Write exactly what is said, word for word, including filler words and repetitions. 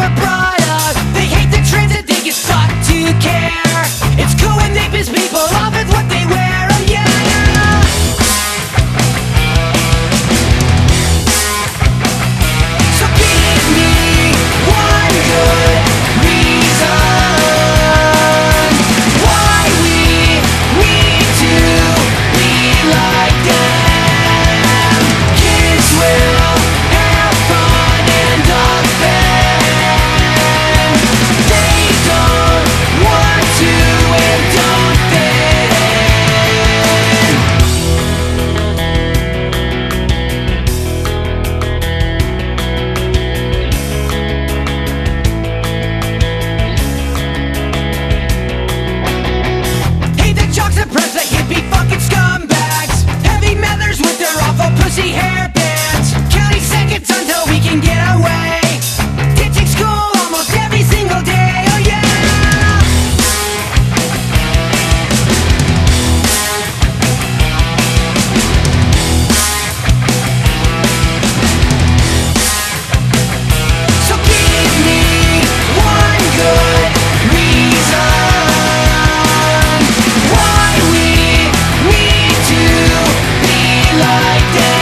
were brought up. They hate the trends and think it's fucked to care. It's cool when they piss people off with what they wear. Oh yeah, yeah. So give me one good reason why we need to be like them. Kids will have fun and offend. They don't want to and don't fit in. Hate the jocks and preps, the hippie fucking scumbags. Heavy meddlers with their awful pussy hair bands. Counting seconds until we can get away. Ditching school almost every single day. Oh yeah. So give me one good reason why we need to be like them.